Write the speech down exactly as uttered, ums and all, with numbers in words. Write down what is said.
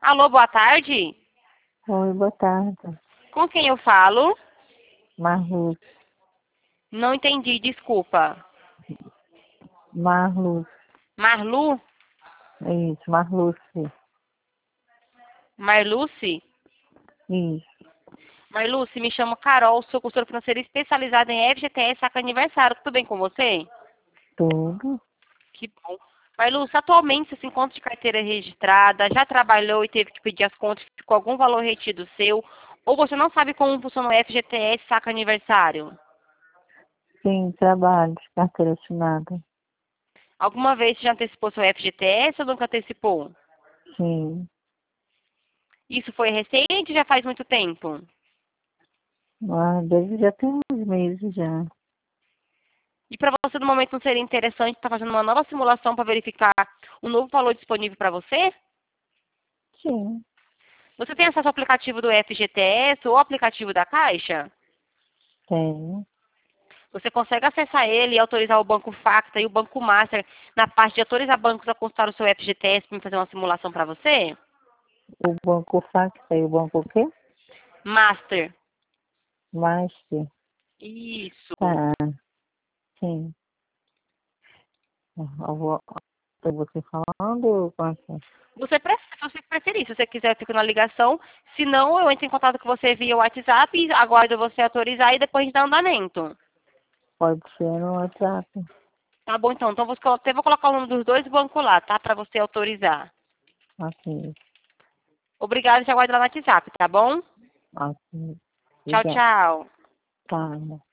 Alô, boa tarde. Oi, boa tarde. Com quem eu falo? Marluz. Não entendi, desculpa. Marluz. Marlu? Isso, Marluce. Marluce? Isso, Marluce, me chamo Carol, sou consultora financeira especializada em F G T S Saca Aniversário. Tudo bem com você? tudo. Que bom. Marluce, atualmente você se encontra de carteira registrada, já trabalhou e teve que pedir as contas, ficou algum valor retido seu, ou você não sabe como funciona o F G T S Saca Aniversário? Sim, trabalho, de carteira assinada. Alguma vez você já antecipou seu F G T S ou nunca antecipou? Sim. Isso foi recente ou já faz muito tempo? Ah, deve já tem uns meses já. E para você, no momento, não seria interessante estar fazendo uma nova simulação para verificar o novo valor disponível para você? Sim, Você tem acesso ao aplicativo do F G T S ou ao aplicativo da Caixa? tenho. Você consegue acessar ele e autorizar o Banco Facta e o Banco Master na parte de autorizar bancos a consultar o seu F G T S para fazer uma simulação para você? O banco Facta e o banco o quê? Master. Master. Isso. Tá, sim. Eu vou, eu vou te falando, quanto? Você prefere, se você preferir. Se você quiser, eu fico na ligação. Se não, eu entro em contato com você via WhatsApp, e aguardo você autorizar e depois dar andamento. Pode ser no WhatsApp. Tá bom, então. Então, vou, até vou colocar o nome dos dois bancos lá, tá? Para você autorizar. Ok, Obrigada, te aguardo lá no WhatsApp, tá bom? ok. Tchau, Obrigada. tchau. Tá.